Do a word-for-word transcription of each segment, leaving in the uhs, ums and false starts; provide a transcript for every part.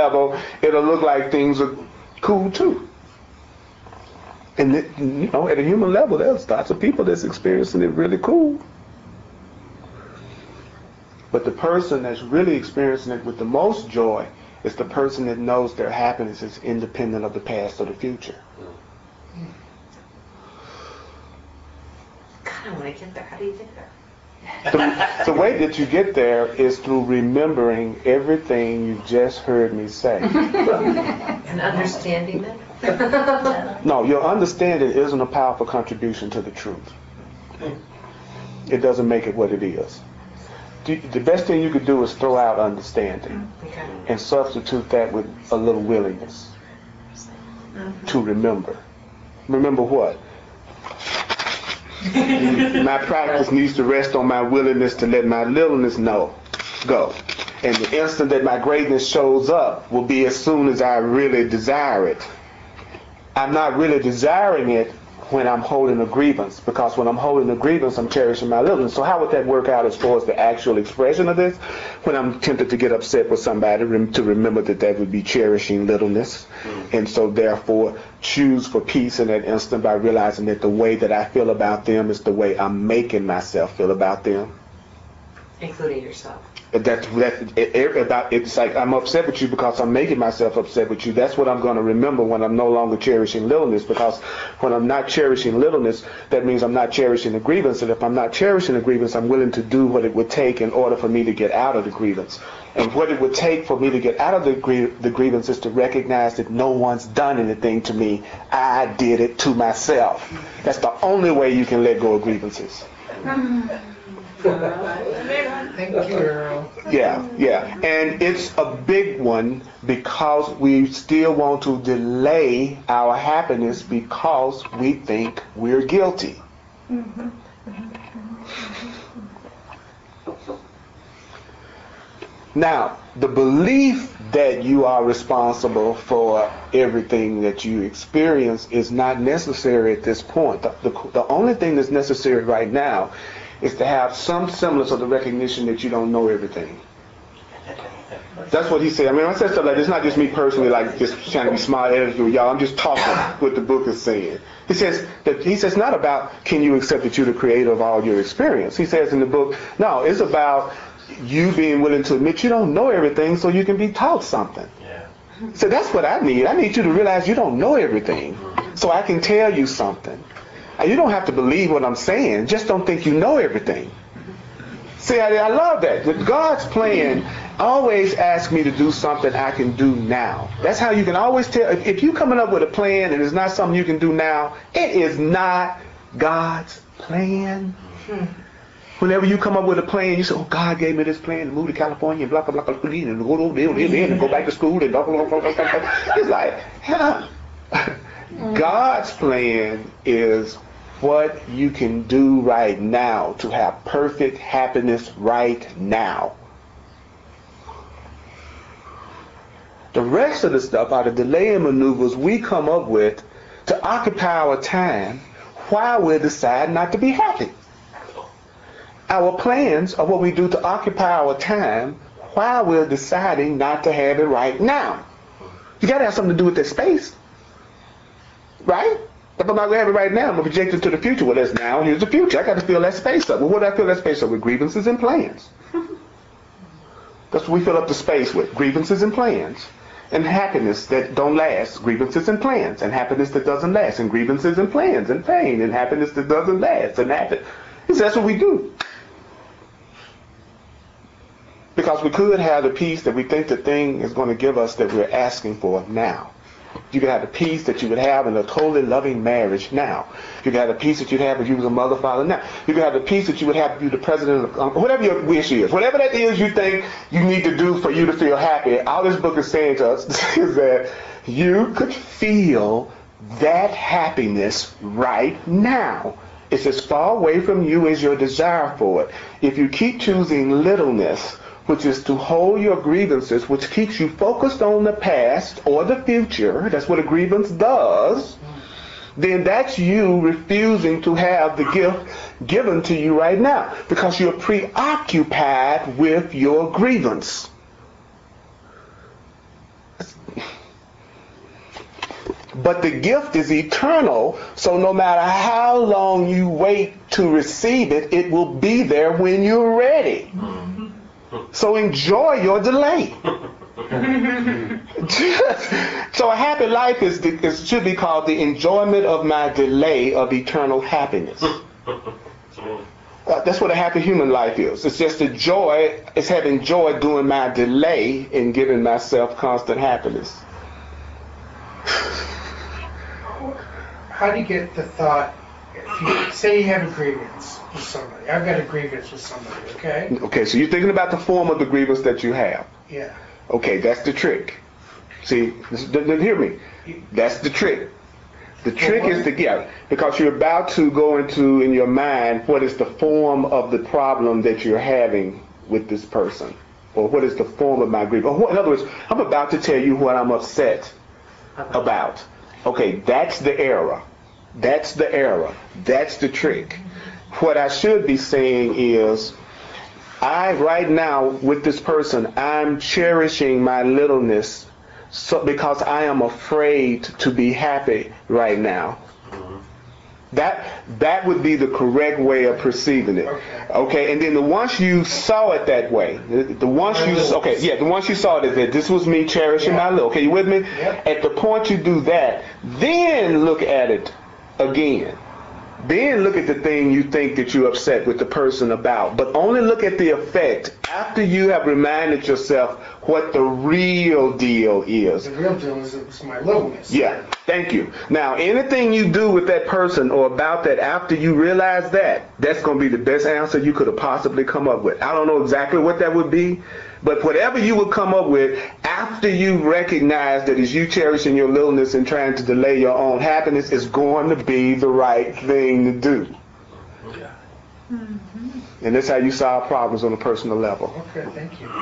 level, it'll look like things are cool too. And it, you know, at a human level, there's lots of people that's experiencing it really cool. But the person that's really experiencing it with the most joy is the person that knows their happiness is independent of the past or the future. God, I want to get there. How do you get there? The, the way that you get there is through remembering everything you just heard me say. And understanding it? No, your understanding isn't a powerful contribution to the truth. It doesn't make it what it is. The the best thing you could do is throw out understanding Okay. and substitute that with a little willingness to remember. Remember what? My practice needs to rest on my willingness to let my littleness know, go. And the instant that my greatness shows up will be as soon as I really desire it. I'm not really desiring it when I'm holding a grievance, because when I'm holding a grievance, I'm cherishing my littleness. So how would that work out as far as the actual expression of this? When I'm tempted to get upset with somebody, rem- to remember that that would be cherishing littleness. Mm. And so therefore choose for peace in that instant by realizing that the way that I feel about them is the way I'm making myself feel about them. Including yourself. That's that. It, it, about it's like I'm upset with you because I'm making myself upset with you. That's what I'm going to remember when I'm no longer cherishing littleness. Because when I'm not cherishing littleness, that means I'm not cherishing the grievance. And if I'm not cherishing the grievance, I'm willing to do what it would take in order for me to get out of the grievance. And what it would take for me to get out of the, grie- the grievance is to recognize that no one's done anything to me. I did it to myself. That's the only way you can let go of grievances. Thank you, girl. Yeah, yeah. And it's a big one because we still want to delay our happiness because we think we're guilty. Mm-hmm. Now, the belief that you are responsible for everything that you experience is not necessary at this point. The, the, the only thing that's necessary right now is to have some semblance of the recognition that you don't know everything. That's what he said. I mean, I said stuff like this. It's not just me personally, like just trying to be smart editor, y'all. I'm just talking what the book is saying. He says that he says not about can you accept that you're the creator of all your experience. He says in the book, no, it's about you being willing to admit you don't know everything, so you can be taught something. Yeah. So that's what I need. I need you to realize you don't know everything, so I can tell you something. You don't have to believe what I'm saying. Just don't think you know everything. See, I, I love that. With God's plan, always ask me to do something I can do now. That's how you can always tell. If, if you're coming up with a plan and it's not something you can do now, it is not God's plan. Whenever you come up with a plan, you say, oh, God gave me this plan to move to California and blah, blah, blah, blah, blah, and go over there and go back to school and blah, blah, blah, blah, blah, blah. It's like, huh. God's plan is what you can do right now to have perfect happiness right now. The rest of the stuff are the delaying maneuvers we come up with to occupy our time while we decide not to be happy. Our plans are what we do to occupy our time while we're deciding not to have it right now. You got to have something to do with that space. Right? If I'm not going to have it right now, I'm going to project it to the future. Well, that's now, here's the future. I got to fill that space up. Well, what do I fill that space up with? Grievances and plans. That's what we fill up the space with. Grievances and plans. And happiness that don't last. Grievances and plans. And happiness that doesn't last. And grievances and plans. And pain. And happiness that doesn't last. And happiness. That's what we do. Because we could have the peace that we think the thing is going to give us that we're asking for now. You could have the peace that you would have in a totally loving marriage now. You could have the peace that you'd have if you was a mother, father now. You could have the peace that you would have if you were the president of, um, whatever your wish is. Whatever that is you think you need to do for you to feel happy, all this book is saying to us is that you could feel that happiness right now. It's as far away from you as your desire for it. If you keep choosing littleness, which is to hold your grievances, which keeps you focused on the past or the future, that's what a grievance does, then that's you refusing to have the gift given to you right now because you're preoccupied with your grievance. But the gift is eternal, so no matter how long you wait to receive it, it will be there when you're ready. So enjoy your delay. So a happy life is, the, is should be called the enjoyment of my delay of eternal happiness. Uh, that's what a happy human life is. It's just a joy. It's having joy doing my delay in giving myself constant happiness. How do you get the thought, if you say you have a grievance with somebody, I've got a grievance with somebody, okay? Okay, so you're thinking about the form of the grievance that you have. Yeah. Okay, that's the trick. See, this, th- th- hear me. That's the trick. The trick is to get, because you're about to go into, in your mind, what is the form of the problem that you're having with this person. Or what is the form of my grief. Or what, in other words, I'm about to tell you what I'm upset about. Okay, that's the error. That's the error. That's the trick. What I should be saying is, I, right now, with this person, I'm cherishing my littleness so, because I am afraid to be happy right now. That that would be the correct way of perceiving it. Okay, and then the once you saw it that way, the, the once you okay, yeah, the once you saw it that this was me cherishing Yeah. my little. Okay, you with me? Yeah. At the point you do that, then look at it again. Then look at the thing you think that you're upset with the person about. But only look at the effect after you have reminded yourself what the real deal is. The real deal is it was my littleness. Yeah, thank you. Now, anything you do with that person or about that after you realize that, that's going to be the best answer you could have possibly come up with. I don't know exactly what that would be, but whatever you would come up with after you recognize that it's you cherishing your littleness and trying to delay your own happiness is going to be the right thing to do. Yeah. And that's how you solve problems on a personal level. Okay, thank you.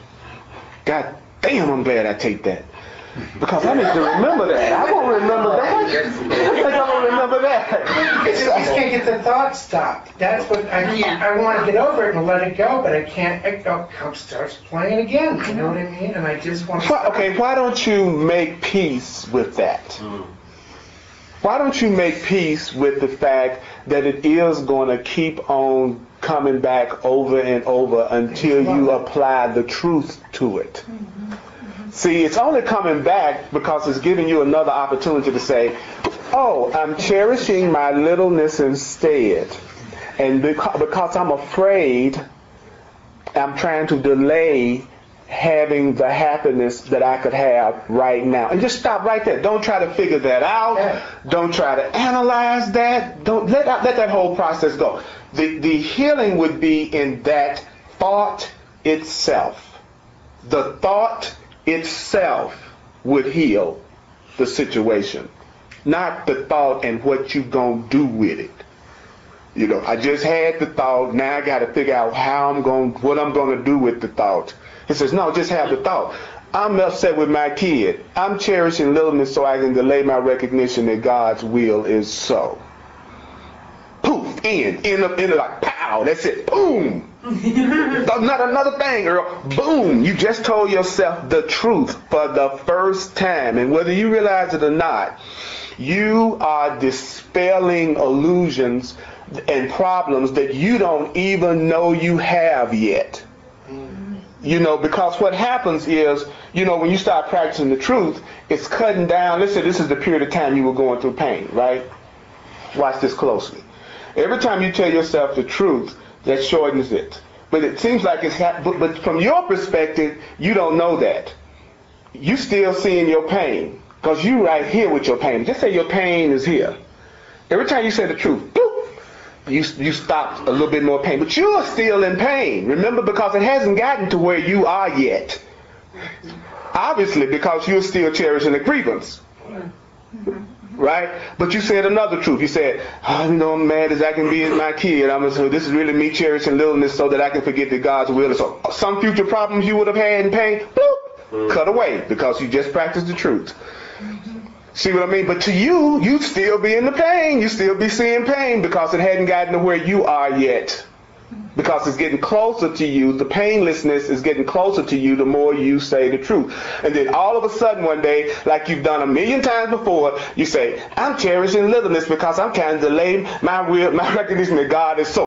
God damn, I'm glad I take that. Because I need to remember that. I won't remember that. I think I won't remember that. Because you just can't get the thought stopped. That's what I I want to get over it and let it go, but I can't. It go- comes starts playing again. You know what I mean? And I just want to. Why, okay, why don't you make peace with that? Why don't you make peace with the fact that it is going to keep on coming back over and over until you apply the truth to it? See, it's only coming back because it's giving you another opportunity to say, oh, I'm cherishing my littleness instead. And because, because I'm afraid, I'm trying to delay having the happiness that I could have right now. And just stop right there. Don't try to figure that out. Don't try to analyze that. Don't let, let that whole process go. The, the healing would be in that thought itself. The thought itself would heal the situation, not the thought and what you gonna do with it. You know, I just had the thought, now I got to figure out how I'm going, what I'm going to do with the thought. He says, no, just have the thought. I'm upset with my kid. I'm cherishing littleness so I can delay my recognition that God's will is so. Poof, in, in, in, in like, pow, that's it, boom. Not another thing, girl. Boom, you just told yourself the truth for the first time. And whether you realize it or not, you are dispelling illusions and problems that you don't even know you have yet. You know, because what happens is, you know, when you start practicing the truth, it's cutting down. Let's say this is the period of time you were going through pain, right? Watch this closely. Every time you tell yourself the truth, that shortens it. But it seems like it's, ha- but, but from your perspective, you don't know that. You still seeing your pain, because you right here with your pain. Just say your pain is here. Every time you say the truth, boop, you, you stop a little bit more pain. But you are still in pain. Remember, because it hasn't gotten to where you are yet. Obviously, because you're still cherishing the grievance. Right? But you said another truth. You said, oh, you know, I'm mad as I can be as my kid. I'm so this is really me cherishing littleness so that I can forget that God's will is so. Some future problems you would have had in pain, boop, cut away because you just practiced the truth. See what I mean? But to you, you still be in the pain. You still be seeing pain because it hadn't gotten to where you are yet. because it's getting closer to you. The painlessness is getting closer to you the more you say the truth. And then all of a sudden one day, like you've done a million times before, you say, I'm cherishing littleness because I'm trying to delay my, real, my recognition that God is so